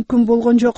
мүмкүн болгон жок.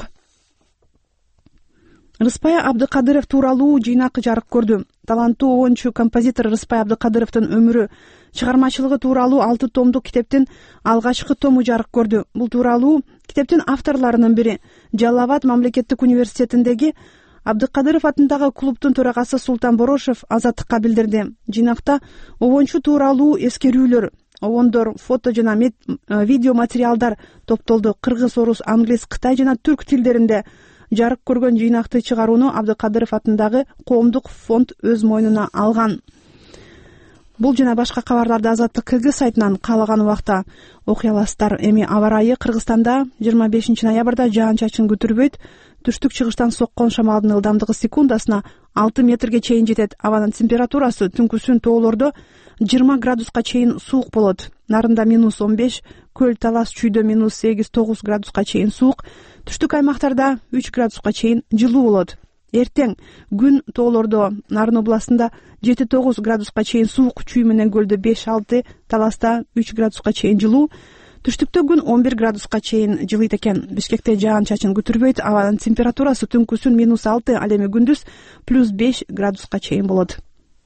Рыспай Абдыкадыров тууралуу жыйнак жарык көрдү. Таланттуу оюнчу композитор Рыспай Абдыкадыровдун өмүрү, чыгармачылыгы тууралуу 6 томдук китептин алгачкы тому жарык көрдү. Бул тууралуу китептин авторлорунун бири Жалал Абад мамлекеттик университетиндеги Абдыкадыров атындагы клубдун төрагасы Султан Борошев Азаттыкка билдирди. Жыйнакта обончу тууралуу эскерүүлөр, обондор, фото жана видео материалдар топтолду. Кыргыз, орус, англис, кытай жана түрк тилдеринде жарык көргөн жыйнакты чыгарууну Абдыкадыров атындагы коомдук фонд өз мойнуна алган. Бул жана башка кабарларды Азаттык КГ сайтынан каалаган убакта окуй аласыздар. Эми аба ырайы Кыргызстанда 25 ноябрда жаан-чачын күтүрбөйт. Түштүк-чыгыштан соккон шамалдын ылдамдыгы секундасына 6 метрге чейин жетет. Абанын температурасы түнкүсүн тоолордо 20 градуска чейин суук болот. Нарында -15, Көл Талас Чүйдө -8-9 градуска чейин суук, түштүк аймактарда 3 градуска чейин жылуу болот. Эртең күн тоолордо Нарын областында 7-9 градуска чейин суук, Чүй менен Көлдө 5-6, Таласта 3 градуска чейин жылуу. Түштүктө күн 11 градуска чейин жылыйт экен. Бишкекте жаан-чачын күтүрбөйт. Абанын температурасы түнкүсүн -6, ал эми күндүз +5 градуска чейин болот.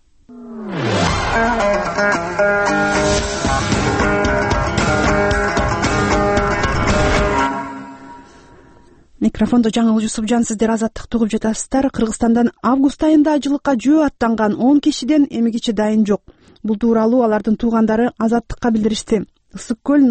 Микрофондо жаңы Жусупжан, сиздер Азаттыкты угуп жатасыздар. Кыргызстандан август айында ажылыкка жөө аттанган 10 кишиден эмигичи дайын жок. Бул тууралуу алардын туугандары Азаттыкка билдиришти. Ысык көл,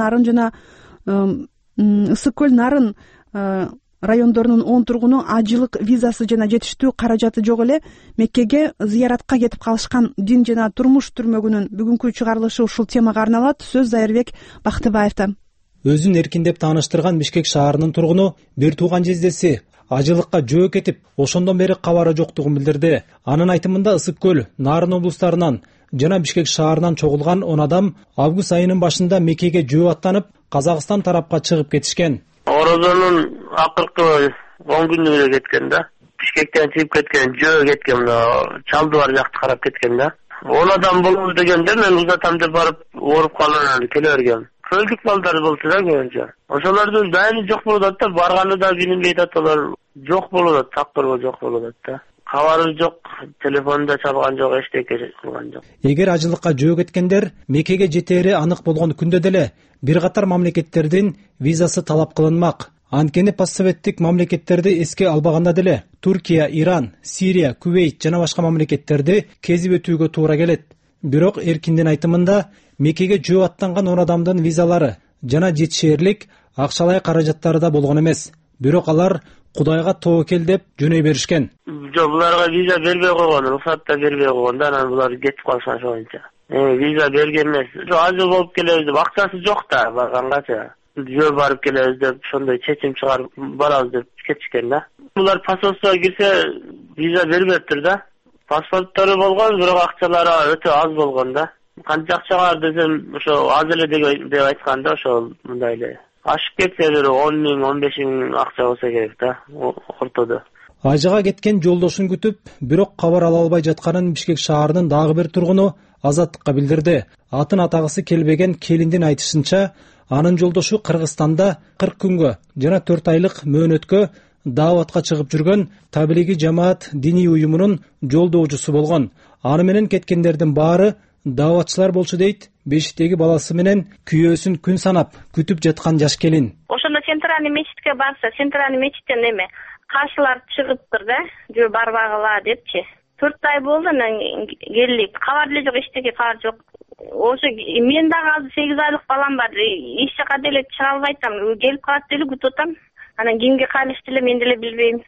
Нарын райондорунун 10 тургуну ажылык визасы жана жетиштүү каражаты жок эле Меккеге зыяратка кетип калышкан. Дин жана турмуш түрмөгүнүн бүгүнкү чыгарылышы ушул темага арналат. Сөз Зайырбек Бактыбаевда. Өзүн эркиндеп тааныштырган Бишкек шаарынын тургуну бир тууган жездеси ажылыкка жөө кетип, ошондон бери кабары жоктугун билдирди. Анын айтымында Ысык көл, Нарын облустарынан жана Бишкек шаарынан чогулган 10 адам август айынын башында Меккеге жөө аттанып, Казакстан тарапка чыгып кетишкен. Орозонун акыркы 10 күнүнө кеткен да. Бишкектен чыгып кеткен, жөө кеткен, чалды бар жакты карап кеткен да. 10 адам болобуз дегенде мен узатам деп барып ооруп калган, келе берген. Көлдүк балдар болчу да көбүнчө. Ошолордун дайыны жок болуп атат да, барганы да билинбей атат, алар жок болуп атат, такыр жок болуп атат да. Кабары жок, телефонда чалган жок, эчтеке кылган жок. Эгер ажылыкка жөө кеткендер Меккеге жетери анык болгон күндө деле бир катар мамлекеттердин визасы талап кылынмак. Анткени постсоветтик мамлекеттерди эске албаганда деле Туркия, Иран, Сирия, Кувейт жана башка мамлекеттерди кезип өтүүгө туура келет. Бирок эркиндин айтымында Меккеге жөө аттанган 10 адамдын визалары жана жетишээрлик акчалай каражаттары да болгон эмес. Бирок алар Кудайга тобокел деп жөнөй беришкен. Жок, буларга виза бербей койгон, рухсат да бербей койгон да, анан булар кетип калышкан ошончо. Виза берген эмес. Ажыл болуп келебиз деп, акчасы жок да баргангача. Жөө барып келебиз деп, ошондой чечим чыгарып барабыз деп кетишкен да. Булар посольствого кирсе виза бербептир да. Паспорттору болгон, бирок акчалары өтө аз болгон да. Канча акча бар десем, ошо аз эле деп айткан да, ошол мындай эле. Ашып кетсе бир 10 миң, 15 миң акча болсо керек да, ортодо. Ажыга кеткен жолдошун күтүп, бирок кабар ала албай жатканын Бишкек шаарынын дагы бир тургуну Азаттыкка билдирди. Атын атагысы келбеген келиндин айтышынча, анын жолдошу Кыргызстанда 40 күнгө жана 4 айлык мөөнөткө дааватка чыгып жүргөн Таблиги жамаат диний уюмунун жолдоочусу болгон. Аны менен кеткендердин баары дааватчылар болчу дейт бешиктеги баласы менен күйөөсүн күн санап күтүп жаткан жаш келин. Ошондо центральный мечитке барса, центральный мечиттен эме каршылар чыгыптыр да, жөө барбагыла депчи. 4 ай болду мен келип, кабар эле жок, эчтеке кабар жок. Ошо мен дагы азыр 8 айлык балам бар, эч жака деле чыга албай атам, келип калат деле күтүп атам. Анан кимге кайрышты эле мен деле билбейм.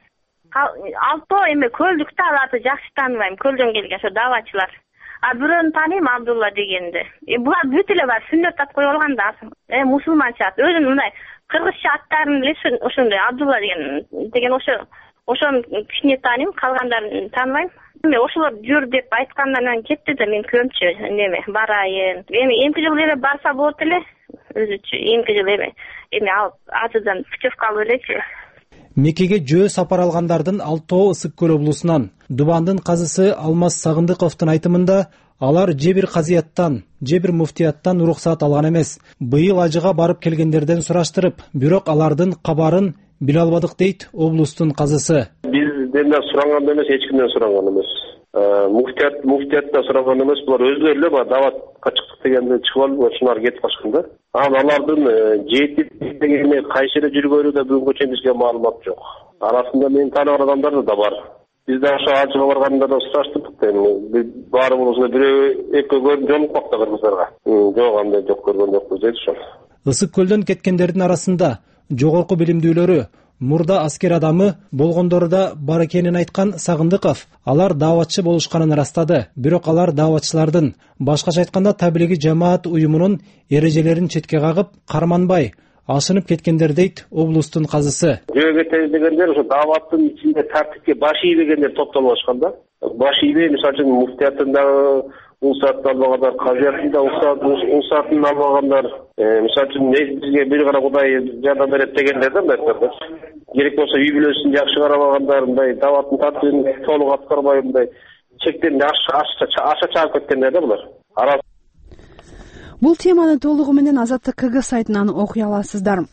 Алто эме көлдүктө аларды жакшы тааныбайм, көлдөн келген ошо дааватчылар. А бирөөнү тааныйм, Абдулла дегенди. Булар бүт эле бар, сүннөт ат коюп алган да, мусулманча ат. Өзүн мындай кыргызча аттарын эле ошондой Абдулла деген ошону кичине тааныйм, калгандарын тааныбайм. Эми ошолор жүр деп айткандан кетти да, мен көмчү неме барайын. Эми эмки жыл эле барса болот эле, өзүчү эмки жыл эми алып атыдан путевка алып элечи. Меккеге жөө сапар алгандардын Алтоо Ысык көл облусунан Дубандын казысы Алмаз Сагындыковдун айтымында алар же бир казыяттан, же бир муфтияттан уруксат алган эмес. Быйыл ажыга барып келгендерден сураштырып, бирок алардын кабарын биле албадык дейт облустун казысы. Бизден суранган эмес, эч кимден суранган эмес. Муфтияттан суранган эмес. Булар өзлөрү эле баягы даватка чыктык дегенде чыгып алып, ошолар кетип калышкан да. Алардын жетип дегени кайсы эле жүргөнү да бүгүнкү чейин бизге маалымат жок. Арасында мен тааныган адамдар да бар. Бизде ошо ажыга барганда да сураштырдык да, баарыбызга бирөө экөө көрүп жолукпак да кыргыздарга. Жок, андай жок, көргөн жокпуз дейт ошол. Ысык көлдөн кеткендердин арасында жогорку билимдүүлөрү, мурда аскер адамы болгондору да бар экенин айткан Сагындыков алар дааватчы болушканын ырастады. Бирок алар дааватчылардын, башкача айтканда таблиги жамаат уюмунун эрежелерин четке кагып, карманбай ашынып кеткендер дейт облустун казысы. Жөө кетебиз дегендер ошо дааваттын ичинде тартипке баш ийбегендер топтолуп алышкан да. Баш ийбей, мисалы үчүн муфтияттын улсатын албагандар, казыятын да улсатын албагандар, мисалы үчүн бизге бир гана Кудай жардам берет дегендер да мындай. Керек болсо үй бүлөсүн жакшы карабагандар, мындай даваттын тартибин толук аткарбай, мындай чектен аша чыгып кеткендер да булар. Бул теманы толугу менен Азаттык КГ сайтынан окуй аласыздар.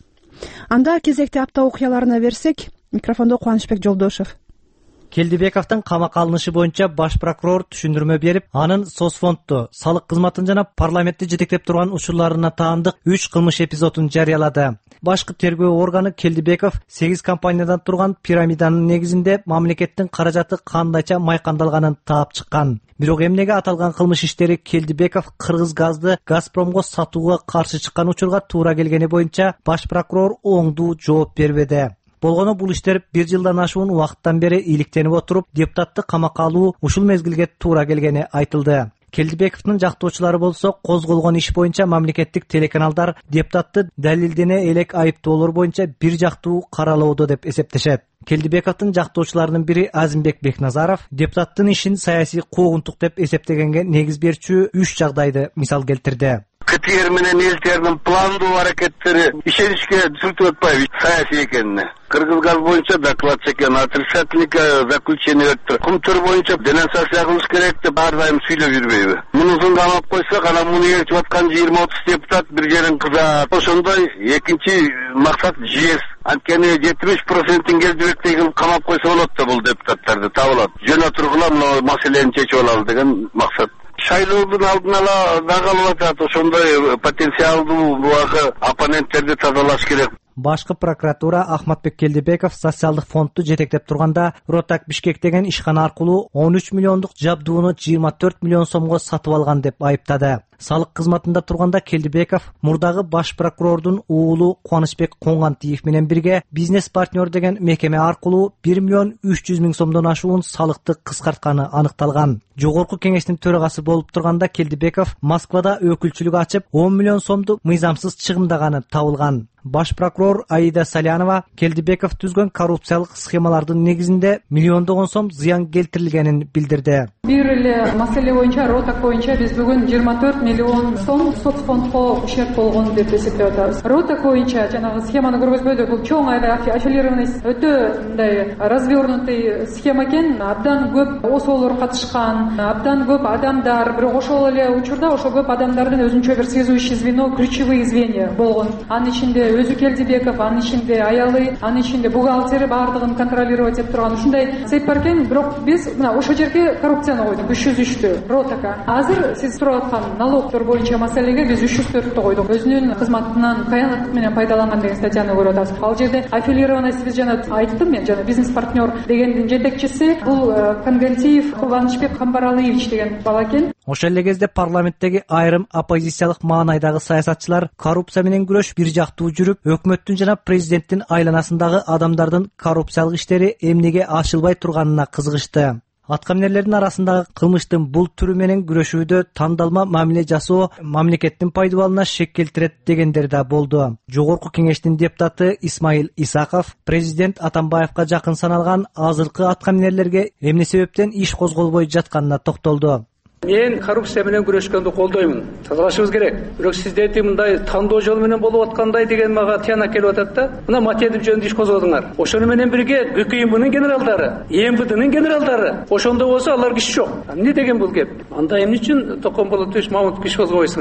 Анда кезекти апта окуяларына берсек, микрофондо Кубанычбек Жолдошев. Келдибековдун камакка алынышы боюнча баш прокурор түшүндүрмө берип, анын соцфондду, салык кызматын жана парламентти жетектеп турган учурларына таандык 3 кылмыш эпизодун жарыялады. Башкы тергөө органы Келдибеков 8 компаниядан турган пирамиданын негизинде мамлекеттин каражаты кандайча майкандалганын таап чыккан. Бирок эмнеге аталган кылмыш иштери Келдибеков Кыргыз газды Газпромго сатууга каршы чыккан учурга туура келгени боюнча баш прокурор оңдуу жооп бербеди. Болгону бул иштер 1 жылдан ашуун убакыттан бери иликтенип отуруп, депутатты камакка алуу ушул мезгилге туура келгени айтылды. Келдибековдун жактоочулары болсо козголгон иш боюнча мамлекеттик телеканалдар депутатты далилдене элек айыптоолор боюнча бир жактуу каралоодо деп эсептешет. Келдибековдун жактоочуларынын бири Азимбек Бекназаров депутаттын ишин саясий куугунтук деп эсептегенге негиз берчү 3 жагдайды мисал келтирди. КТР менен элдердин пландуу аракеттери ишеничке сүрүтүп атпайбы саясий экенине. Кыргызгаз боюнча доклад чеккен, отрицательный заключение өттүр. Кумтөр боюнча денонсация кылыш керек деп ар дайым сүйлөп жүрбөйбү. Мунусун камап койсок, анан муну ээрчип аткан 20-30 депутат бир жерин кызат. Ошондой экинчи максат ЖЭС. Анткени 70%-ин Келдибекти кылып камап койсо болот да бул депутаттарды табылат. Жөн тургула мына маселени чечип алалы деген максат. Шайлоодун алдын ала дагы атат, ошондой потенциалдуу буагы оппоненттерди тазалаш керек. Башкы прокуратура Ахматбек Келдибеков социалдык фондду жетектеп турганда Ротак Бишкек деген ишкана аркылуу 13 миллиондук жабдууну 24 миллион сомго сатып алган деп айыптады. Салык кызматында турганда Келдибеков мурдагы баш прокурордун уулу Кубанычбек Коңгантиев менен бирге бизнес партнер деген мекеме аркылуу 1 миллион 300 миң сомдон ашуун салыкты кыскартканы аныкталган. Жогорку кеңештин төрагасы болуп турганда Келдибеков Москвада өкүлчүлүк ачып 10 миллион сомду мыйзамсыз чыгымдаганы табылган. Баш прокурор Аида Салянова Келдибеков түзгөн коррупциялык схемалардын негизинде миллиондогон сом зыян келтирилгенин билдирди. Бир эле маселе боюнча, Ротак боюнча биз бүгүн 24 миллион сом соцфондго ущерб болгон деп эсептеп атабыз. Ротак боюнча жанагы схеманы көргөзбөдү, бул чоң айда аффилированность өтө мындай развернутый схема экен. Абдан көп осолор катышкан, абдан көп адамдар, бирок ошол эле учурда ошол көп адамдардын өзүнчө бир связующий звено, ключевые звенья болгон. Анын ичинде өзү Келдибеков, анын ичинде аялы, анын ичинде бухгалтери баардыгын контролировать этип турган ушундай цепь бар экен. Бирок биз мына ошол жерге коррупцияны койдук, 303-тү Ротака. Азыр сиз сурап аткан налогтор боюнча маселеге биз 304-тү койдук. Өзүнүн кызматынан кыянаттык менен пайдаланган деген статьяны көрүп атабыз. Ал жерде аффилированность биз жана айттым мен, жана бизнес партнер дегендин жетекчиси бул Конгантиев Кубанычбек Камбаралыевич деген бала экен. Ошол эле кезде парламенттеги айрым оппозициялык маанайдагы саясатчылар коррупция менен күрөш бир жактуу жүрүп, өкмөттүн жана президенттин айланасындагы адамдардын коррупциялык иштери эмнеге ачылбай турганына кызыгышты. Аткаминерлердин арасындагы кылмыштын бул түрү менен күрөшүүдө тандалма мамиле жасоо мамлекеттин пайдубалына шек келтирет дегендер да болду. Жогорку кеңештин депутаты Исмаил Исаков президент Атамбаевка жакын саналган азыркы аткаминерлерге эмне себептен иш козголбой жатканына токтолду. Мен коррупция менен күрөшкөндү колдоймун. Тазалашыбыз керек. Бирок сиздердин мындай тандоо жолу менен болуп аткандай деген мага тияна келип атат да. Мына Матедип жөнүндө иш козгодуңар. Ошону менен бирге ГКМБнын генералдары, МВДнын генералдары. Ошондо болсо аларга иш жок. Эмне деген бул кеп? Анда эмне үчүн Токон Болотович Мамутов иш козгобойсуңар?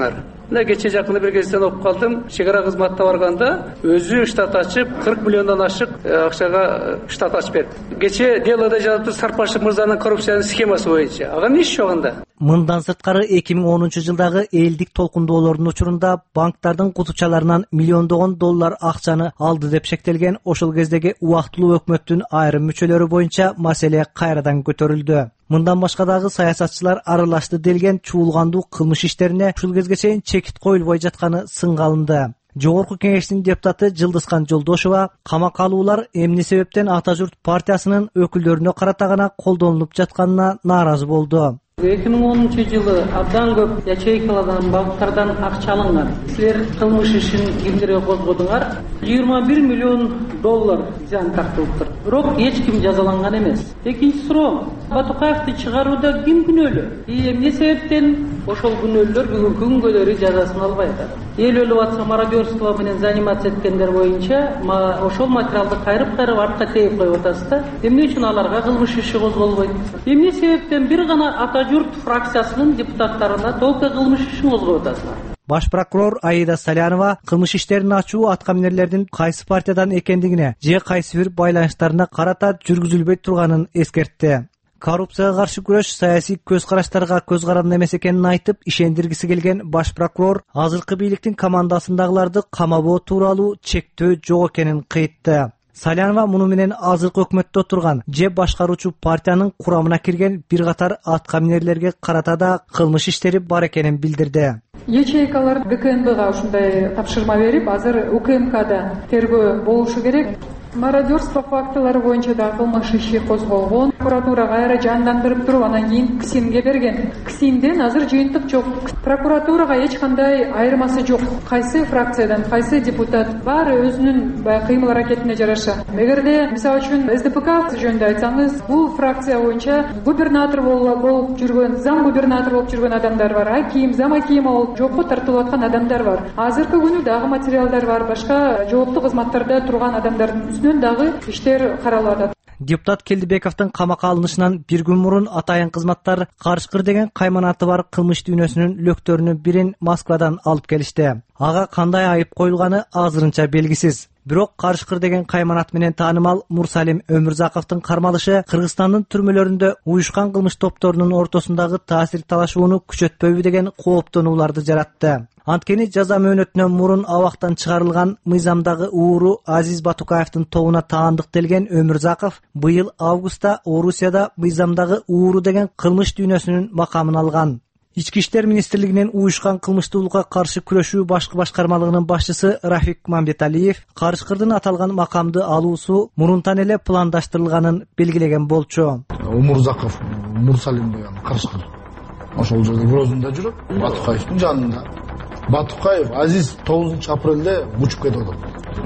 Мына кече жакында бир кезден окуп калдым. Чек ара кызматына барганда өзү штат ачып 40 миллиондон ашык акчага штат ачып берди. Кече делода жазыптыр Сарпашев мырзанын коррупциянын схемасы боюнча. Ага эмне иш жок анда? Мындан сырткары 2010 жылдагы элдик толкундоолордун учурунда банктардын кутупчаларынан миллиондогон доллар акчаны алды деп шектелген ошол кездеги убактылуу өкмөттүн айрым мүчөлөрү боюнча маселе кайрадан көтөрүлдү. Мындан башка дагы саясатчылар аралашты делген чуулгандуу кылмыш иштерине ушул кезге чейин чекит коюлбой жатканы сынга алынды. Жогорку кеңештин депутаты Жылдызкан Жолдошова камакка алуулар эмне себептен Ата журт партиясынын өкүлдөрүнө карата гана колдонулуп жатканына нааразы болду. 2010 жылы абдан көп ячейкалардан, банктардан акча алынган. Силер кылмыш ишин кимдерге козгодуңар? 21 миллион доллар зыян тартылыптыр. Бирок эч ким жазаланган эмес. Экинчи суроо, Батукаевди чыгарууда ким күнөөлүү? Эмне себептен ошол күнөөлөр бүгүнкү күнгө дейин жазасын албай атат? Эл өлүп атса мародерство менен заниматься эткендер боюнча ошол материалды кайрып артка тээп коюп атасыздар. Эмне үчүн аларга кылмыш иши козголбойт? Эмне себептен бир гана Ата журт фракциясынын депутаттарына только кылмыш ишин козгоп атасыздар? Баш прокурор Аида Салянова кылмыш иштерин ачуу аткаминерлердин кайсы партиядан экендигине же кайсы бир байланыштарына карата жүргүзүлбөй турганын эскертти. Коррупцияга каршы күрөш саясий көз караштарга көз каранды эмес экенин айтып, ишендиргиси келген баш прокурор азыркы бийликтин командасындагыларды камабоо тууралуу чектөө жок экенин кыйтты. Салянова муну менен азыркы өкмөттө отурган же башкаруучу партиянын курамына кирген бир катар аткаминерлерге карата да кылмыш иштери бар экенин билдирди. Ячейкалар ГКНБга ушундай тапшырма берип, азыр УКМКда тергөө болушу керек. Мародерство фактылары боюнча да кылмыш иши козголгон. Прокуратурага кайра жандандырып туруп, анан кийин КСИМге берген. КСИМден азыр жыйынтык жок. Прокуратурага эч кандай айырмасы жок. Кайсы фракциядан, кайсы депутат баары өзүнүн кыймыл аракетине жараша. Эгерде мисалы үчүн СДПК жөнүндө айтсаңыз, бул фракция боюнча губернатор болуп жүргөн, зам губернатор болуп жүргөн адамдар бар. Аким, зам аким болуп жокко тартылып аткан адамдар бар. Азыркы күнү дагы материалдар бар. Башка жооптуу кызматтарда турган адамдардын дагы иштер каралып атат. Депутат Келдибековдун камакка алынышынан бир күн мурун атайын кызматтар Карышкыр деген кайманаты бар кылмыш дүйнөсүнүн лөктөрүнүн бирин Москвадан алып келишти. Ага кандай айып коюлганы азырынча белгисиз. Бирок Карышкыр деген кайманат менен таанымал Мурсалим Өмүрзаковдун кармалышы Кыргызстандын түрмөлөрүндө уюшкан кылмыш топторунун ортосундагы таасир талашууну күчөтпөйбү деген кооптонууларды жаратты. Анткени жаза мөөнөтүнөн мурун абактан чыгарылган мыйзамдагы ууру Азиз Батукаевдин тобуна таандык делген Өмүрзаков быйыл августта Орусияда мыйзамдагы ууру деген кылмыш дүйнөсүнүн макамын алган. Ички иштер министрлигинин уюшкан кылмыштуулукка каршы күрөшүү башкы башкармалыгынын башчысы Рафик Мамбеталиев Карышкырдын аталган макамды алуусу мурунтан эле пландаштырылганын белгилеген болчу. Өмүрзаков Мурсалим деген Карышкыр ошол жерде Грозныйда жүрөт, Батукаевдин жанында. Батукаев Азиз 9 апрелде учуп кетип атат.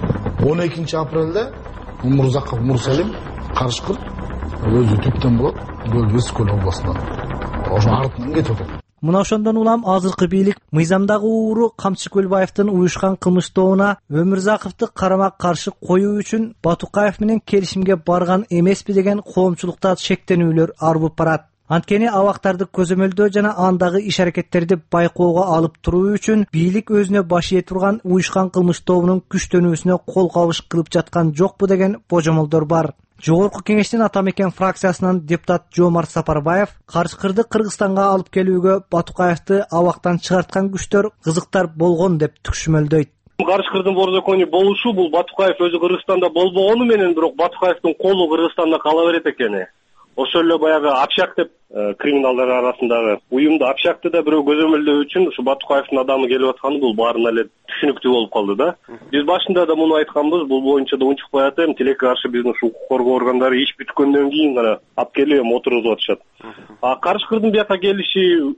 12 апрелде Өмүрзаков Мурсалим Карышкыр өзү түптөн болот, Өскө областынан. Ошо артынан кетип атат. Мына ошондон улам азыркы бийлик мыйзамдагы ууру Камчы Көлбаевдин уюшкан кылмыш тобуна Өмүрзаковду карама каршы коюу үчүн Батукаев менен келишимге барган эмеспи деген коомчулукта шектенүүлөр арбып барат. Анткени абактарды көзөмөлдөө жана андагы иш аракеттерди байкоого алып туруу үчүн бийлик өзүнө баш ие турган уюшкан кылмыш тобунун күчтөнүүсүнө кол кабыш кылып жаткан жокпу деген божомолдор бар. Жогорку кеңештин Ата мекен фракциясынан депутат Жомарт Сапарбаев Карышкырды Кыргызстанга алып келүүгө Батукаевди абактан чыгарткан күчтөр кызыктар болгон деп түшүмөлдөйт. Карышкырдын борзокону болушу бул Батукаев өзү Кыргызстанда болбогону менен бирок Батукаевдин колу Кыргызстанда кала берет экени. Ошол эле баягы Апшак деп криминалдар арасындагы уюмду Апшакты да бирөө көзөмөлдөө үчүн ушу Батукаевдин адамы келип атканы бул баарына эле түшүнүктүү болуп калды да. Биз башында да муну айтканбыз, бул боюнча да унчукпай атам, тилекке каршы биздин укук коргоо органдары иш бүткөндөн кийин гана алып келип отургузуп атышат. Карышкырдын бияка келиши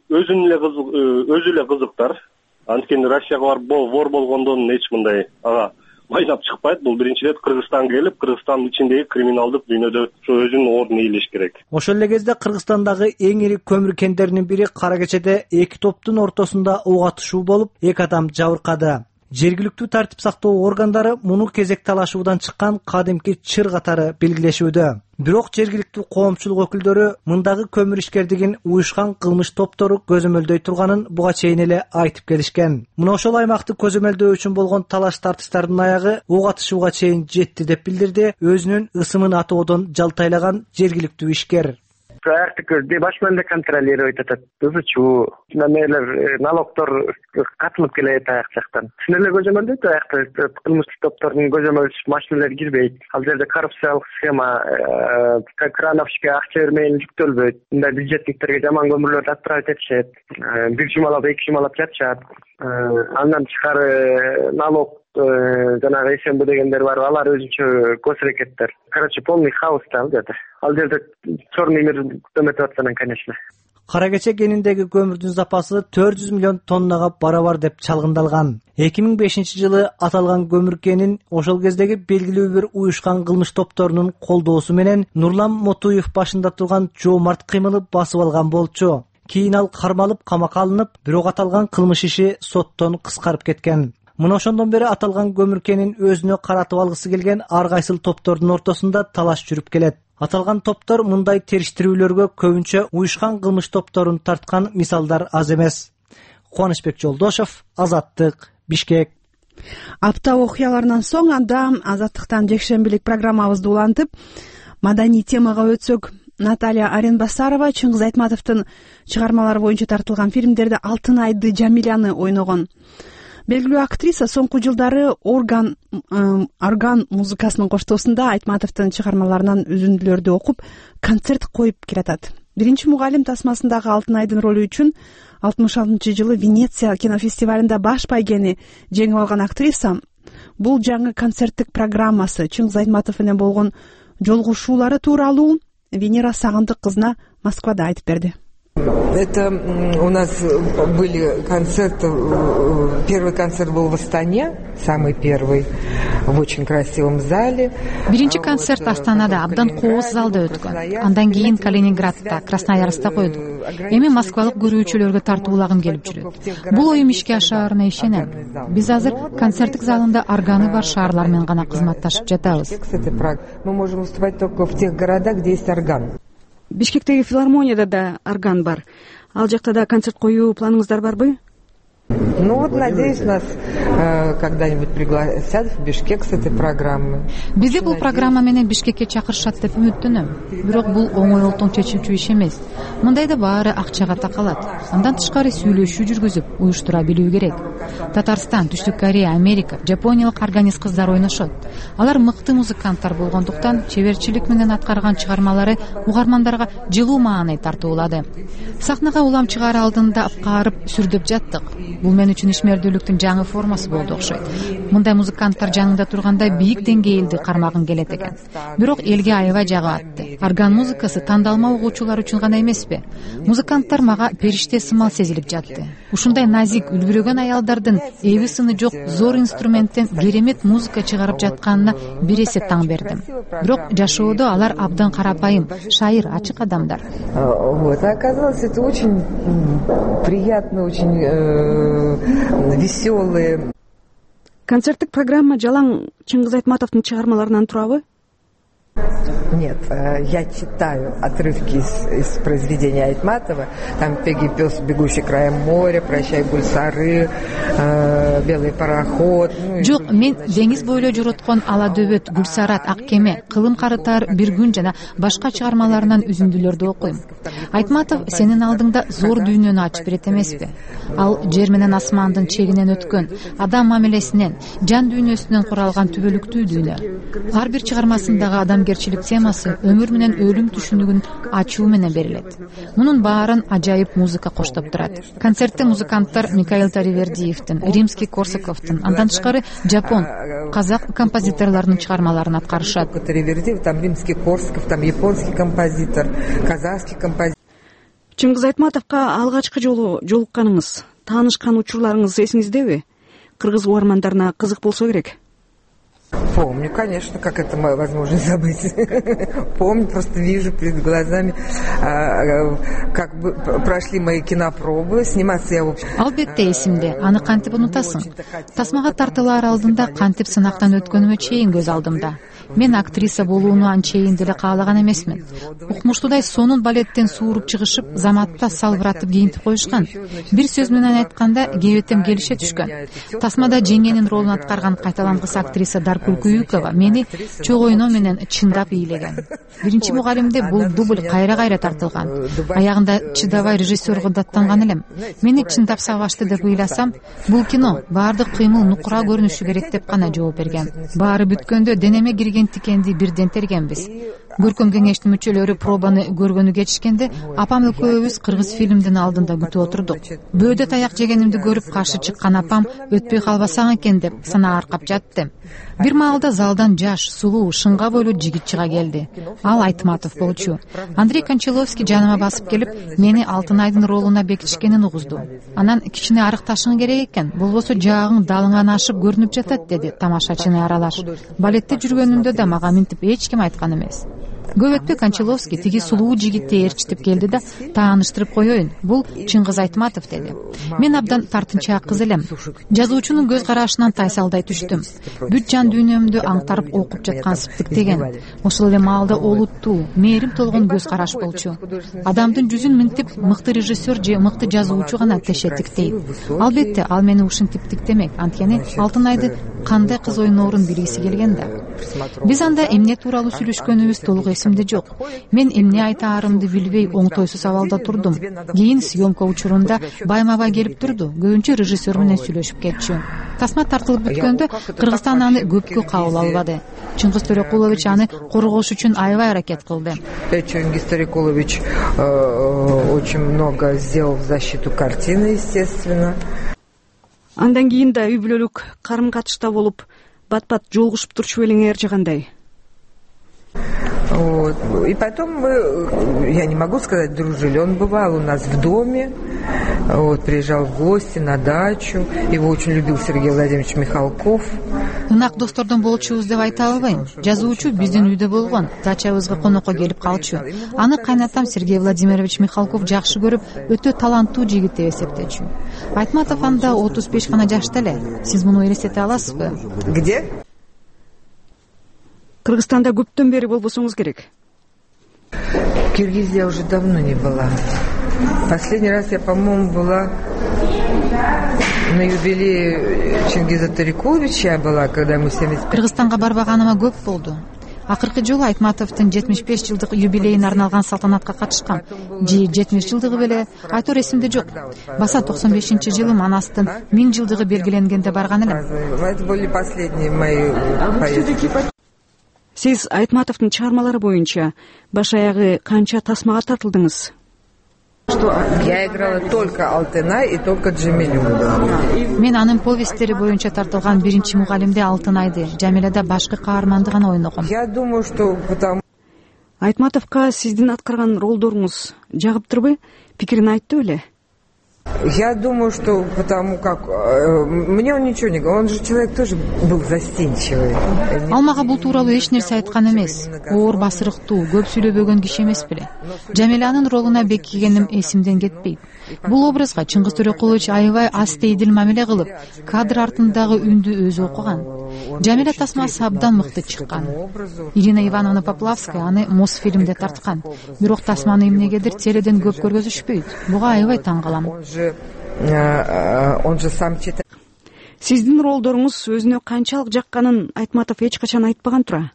өзү эле кызыктар. Анткени Россияга барып вор болгондон эч мындай майнап чыкпайт. Бул биринчи рет Кыргызстанга келип, Кыргызстандын ичиндеги криминалдык дүйнөдө өзүнүн ордун ээлеш керек. Ошол эле кезде Кыргызстандагы эң ири көмүр кендеринин бири Кара кечеде эки топтун ортосунда ок атышуу болуп, эки адам жабыркады. Жергиликтүү тартип сактоо органдары муну кезек талашуудан чыккан кадимки чыр катары белгилешүүдө. Бирок жергиликтүү коомчулук өкүлдөрү мындагы көмүр ишкердигин уюшкан кылмыш топтору көзөмөлдөй турганын буга чейин эле айтып келишкен. Мына ошол аймакты көзөмөлдөө үчүн болгон талаш тартыштардын аягы ок атышууга чейин жетти деп билдирди өзүнүн ысымын атоодон жалтайлаган жергиликтүү ишкер. Башманда контролировать этет, изучуу, налогтор катылып келет аяк жактан. Силер көзөмөлдөйт аякта кылмыштык топтордун көзөмөлчү машиналери кирбейт. Ал жерде коррупциялык схема, крановчке акча бермейин жүктөлбөйт. Мындай бюджетниктерге жаман көмүрлөрдү отправить этишет. Бир жумалап, эки жумалап жатышат. Андан тышкары налог жанагы СМБ дегендер бар, алар өзүнчө көз аракеттер. Короче, полный хаос ал жерде. Ал жерде черный мир көмөтүп аткан, конечно. Кара кече кениндеги көмүрдүн запасы 400 миллион тоннага барабар деп чалгындалган. 2005 жылы аталган көмүр кенин ошол кездеги белгилүү бир уюшкан кылмыш топторунун колдоосу менен Нурлан Мотуев башында турган жоомарт кыймылы басып алган болчу. Кийин ал кармалып камакка алынып, бирок аталган кылмыш иши соттон кыскарып кеткен. Мына ошондон бери аталган көмүр кенин өзүнө каратып алгысы келген ар кайсыл топтордун ортосунда талаш жүрүп келет. Аталган топтор мындай териштирүүлөргө көбүнчө уюшкан кылмыш топторун тарткан мисалдар аз эмес. Кубанычбек Жолдошов, Азаттык, Бишкек. Апта окуяларынан соң анда Азаттыктан жекшембилик программабызды улантып, маданий темага өтсөк, Наталья Аренбасарова Чыңгыз Айтматовдун чыгармалары боюнча тартылган фильмдерде Алтын айды Жамиляны ойногон. Белгилүү актриса соңку жылдары орган музыкасынын коштоосунда Айтматовдун чыгармаларынан үзүндүлөрдү окуп, концерт коюп келатат. Биринчи мугалим тасмасындагы Алтын айдын ролу үчүн 66-жылы Венеция кинофестивалында баш байгени жеңип алган актриса бул жаңы концерттик программасы Чыңгыз Айтматов менен болгон жолугушуулары тууралуу Венера Сагындык кызына Москвада айтып берди. Это у нас были концерты. Первый концерт был в Астане, самый первый, в очень красивом зале. Биринчи концерт Астанада абдан кооз залда өткөн. Андан кийин Калининградта, Красноярскта койдук. Эми москвалык көрүүчүлөргө тартуулагым келип жүрөт. Бул оюм ишке ашаарына ишенем. Биз азыр концерттик залында органы бар шаарлар менен гана кызматташып жатабыз. Мы можем выступать только в тех городах, где есть орган. Бишкектеги филармонияда да орган бар. Ал жакта да концерт коюу планыңыздар барбы? Ну вот, надеюсь, нас когда-нибудь пригласят в Бишкек с этой программой. Бизди бул программа менен Бишкекке чакырышат деп үмүттөнөм. Бирок бул оңой олтон чечүүчү иш эмес. Мындайда баары акчага такалат. Андан тышкары сүйлөшүү жүргүзүп, уюштура билүү керек. Татарстан, Түштүк Корея, Америка, Жапониялык органист кыздар ойношот. Алар мыкты музыканттар болгондуктан чеберчилик менен аткарган чыгармалары угармандарга жылуу маани тартуулады. Сахнага улам чыгаар алдында апкаарып сүрдөп жаттык. Бул мен үчүн ишмердүүлүктүн жаңы формасы болду окшойт. Мындай музыканттар жанында турганда бийик деңгээлди кармагын келет экен. Бирок элге аябай жагып атты. Орган музыкасы тандалма угуучулар үчүн гана эмеспи? Музыканттар мага периште сымал сезилип жатты. Ушундай назик, үлбүрөгөн аялдардын эби сыны жок зор инструменттен керемет музыка чыгарып жатканына бир эсе таң бердим. Бирок жашоодо алар абдан карапайым, шайыр, ачык адамдар. Вот, оказалось, это очень приятно, очень веселые. Концерттик программа жалаң Чыңгыз Айтматовдун чыгармаларынан турабы? Нет, я читаю отрывки из произведения Айтматова. Там «Пегий пес, бегущий краем моря», «Прощай, Гульсары», «Белый пароход». Жок, мен деңиз бойло жороткон Ала дөбөт, Гүлсарат, Ак кеме, Кылым карытар, Бир күн жана башка чыгармаларынан үзүндүлөрдү окуйм. Айтматов сенин алдыңда зор дүйнөнү ачып берет эмеспи? Ал жер менен асмандын чегинен өткөн, адам мамилесинен, жан дүйнөсүнөн куралган түбөлүктүү дүйнө. Ар бир чыгармасындагы адамгерчилик темасы өмүр менен өлүм түшүнүгүн ачуу менен берилет. Мунун баарын ажайып музыка коштоп турат. Концертте музыканттар Микаил Таривердиевдин, Римский Корсаковдун, андан тышкары жапон, казак композиторлорунун чыгармаларын аткарышат. Таривердиев, там Римский Корсаков, там японский композитор, казахский композитор. Чыңгыз Айтматовго алгачкы жолу жолукканыңыз, таанышкан учурларыңыз эсиңиздеби? Кыргыз угармандарына кызык болсо керек. Помню, конечно, как это возможно забыть. Помню, просто вижу перед глазами, как бы прошли мои кинопробы. Сниматься я вообще... Албетте эсимде, аны кантип унутасың. Тасмага тартылаар алдында кантип сынактан өткөнүмө чейин көз алдымда. Мен актриса болууну анчейин деле каалаган эмесмин. Укмуштуудай сонун балеттен сууруп чыгышып, заматта салбыратып кийинтип коюшкан. Бир сөз менен айтканда, кебетем келише түшкөн. Тасмада жеңенин ролун аткарган кайталангыс актриса Даркүл Күйүкова мени чогойно менен чындап ыйлеген. Биринчи мугалимде бул дубль кайра тартылган. Аягында чыдабай режиссерго даттанган элем. Мени чындап сабашты деп ыйласам, бул кино баардык кыймыл нукура көрүнүшү керек деп гана жооп берген. Баары бүткөндө денеме кирген тикенди бирден тергенбиз. Көркөм кеңештин мүчөлөрү пробаны көргөнү кетишкенде, апам экөөбүз кыргыз фильмдин алдында күтүп отурдук. Бөөдө таяк жегенимди көрүп каршы чыккан апам өтпөй калбасаң экен деп сана аркап жатты. Бир маалда залдан жаш, сулуу, шыңга бойлуу жигит чыга келди. Ал Айтматов болчу. Андрей Кончаловский жаныма басып келип, мени Алтынайдын ролуна бекитишкенин угузду. Анан кичине арыкташың керек экен, болбосо жаагың далыңан ашып көрүнүп жатат, деди тамашачыны аралаш. Балетте жүргөнүмдө да мага минтип эч ким айткан эмес. Көп өтпөй Кончаловский тиги сулуу жигитти ээрчитип келди да, тааныштырып коеюн, бул Чыңгыз Айтматов деди. Мен абдан тартынчаак кыз элем. Жазуучунун көз карашынан тайсалдай түштүм. Бүт жан дүйнөмдү аңтарып окуп жаткан Сыптыктеген. Ошол эле маалда олуттуу, мээрим толгон көз караш болчу. Адамдын жүзүн минтип мыкты режиссер же мыкты жазуучу гана тешеттиктейт. Албетте, ал мени ушинтиптиктемек, анткени Алтынайды кандай кыз ойноорун билгиси келген да. Биз анда эмне тууралуу сүйлөшкөнүбүз толук эсимде жок. Мен эмне айтаарымды билбей оңтойсуз абалда турдум. Кийин съемка учурунда байма-бай келип турду. Көбүнчө режиссер менен сүйлөшүп кетчү. Тасма тартылып бүткөндө Кыргызстан аны көпкө кабыл албады. Чыңгыз Төрөкулович аны коргош үчүн аябай аракет кылды. Чыңгыз Төрөкулович очень много сделал в защиту картины, естественно. Андан кийин да үй бүлөлүк карым катышта болуп, бат-бат жолугушуп турчу белеңер же кандай? И потом мы, я не могу сказать, дружили. Он бывал у нас в доме, приезжал в гости на дачу. Его очень любил Сергей Владимирович Михалков. Ынак достордон болчубуз деп айта албайм. Жазуучу биздин үйдө болгон, дачабызга конокко келип калчу. Аны кайнатам Сергей Владимирович Михалков жакшы көрүп, өтө таланттуу жигит деп эсептечү. Айтматов анда 35 гана жашта эле. Сиз муну элестете аласызбы? Где? Кыргызстанда көптөн бери болбосоңуз керек. Киргизия уже давно не была. Последний раз я, по-моему, была на юбилее Чингиза Төрөкуловича была, когда мы 75. Кыргызстанга барбаганыма көп болду. Акыркы жолу Айтматовдун 75 жылдык юбилейине арналган салтанатка катышкам. 70 жылдыгы беле айтор эсимде жок. Баса 95-жылы манастын 1000 жылдыгы белгиленгенде барган элем. Это были последние мои поездки. Сиз Айтматовдун чыгармалары боюнча баш аягы канча тасмага тартылдыңыз? Я играла только Алтынай и только Джамилю. Мен анын повесттери боюнча тартылган биринчи мугалимде Алтынайды, Жамилада башкы каарманды гана ойногом. Я думаю, что потому... Айтматовго сиздин аткарган ролдоруңуз жагыптырбы? Пикирин айтты беле? Я думаю, что потому как... Мне он ничего не говорил. Он же человек тоже был застенчивый. Ал мага бул тууралуу эч нерсе айткан эмес. Оор басырыктуу, көп сүйлөбөгөн киши эмес беле. Жамиланын ролуна бекигеним эсимден кетпейт. Бул образга Чыңгыз Төрөкулович аябай астейдил мамиле кылып, кадр артындагы үндү өзү окуган. Жамиля тасмасы абдан мыкты чыккан. Ирина Ивановна Поплавская аны Мосфильмде тарткан. Бирок тасманы эмнегедир теледен көп көргөзүшпөйт. Буга аябай таң калам. Он же сам читает. Сиздин ролдоруңуз өзүнө канчалык жакканын Айтматов эч качан айтпаган тура?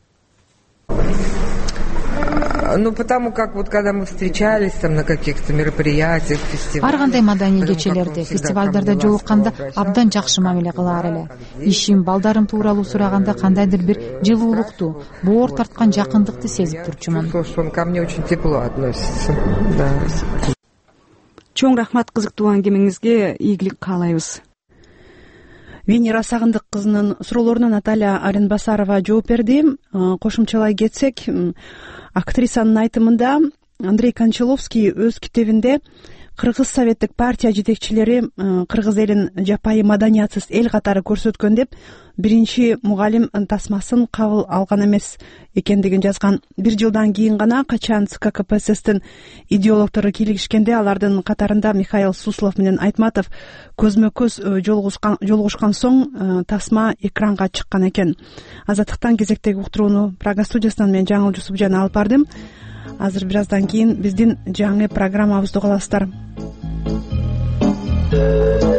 Ну, потому как вот когда мы встречались там на каких-то мероприятиях, фестивалях. Ар кандай маданий кечелерде, фестивалдарда жолукканда абдан жакшы мамиле кылаар эле. Ишим, балдарым тууралуу сураганда кандайдыр бир жылуулукту, боор тарткан жакындыкты сезип турчумун. Он ко мне очень тепло относится. Да. Чоң рахмат кызыктуу аңгемеңизге, ийгилик каалайбыз. Венера Сагындык кызынын суроолоруна Наталья Аренбасарова жооп берди. Кошумчалай кетсек, актрисанын айтымында Андрей Кончаловский өз китебинде кыргыз советтик партия жетекчилери кыргыз элин жапайы маданиятсыз эл катары көрсөткөн деп биринчи мугалим тасмасын кабыл алган эмес экендигин жазган. 1 жылдан кийин гана качан ЦК КПССтин идеологтору кийлигишкенде алардын катарында Михаил Суслов менен Айтматов көзмө көз жолугушкан соң тасма экранга чыккан экен. Азаттыктан кезектеги уктурууну Прага студиясынан мен Жаңыл Жусупжан алып бардым. Азыр бир аздан кийин биздин жаңы программабызды угасыздар.